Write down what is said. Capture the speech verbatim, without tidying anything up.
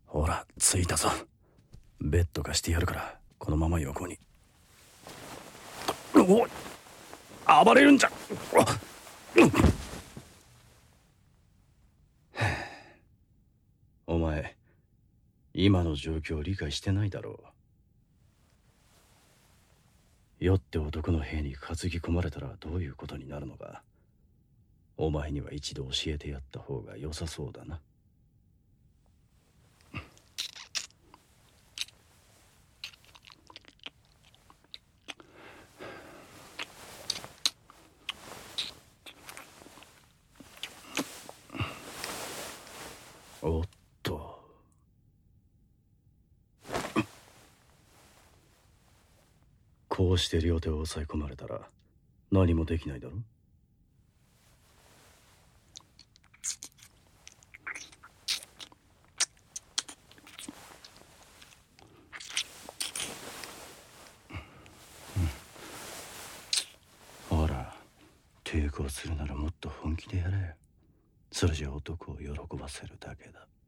ほら着いたぞ。ベッド貸してやるからこのまま横に。おい暴れるんじゃ。お前今の状況を理解してないだろう。酔って男の部屋に担ぎ込まれたらどういうことになるのか、お前には一度教えてやった方が良さそうだな。おっと、こうして両手を押さえ込まれたら何もできないだろ。ほら、抵抗するならもっと本気でやれ。それじゃ男を喜ばせるだけだ。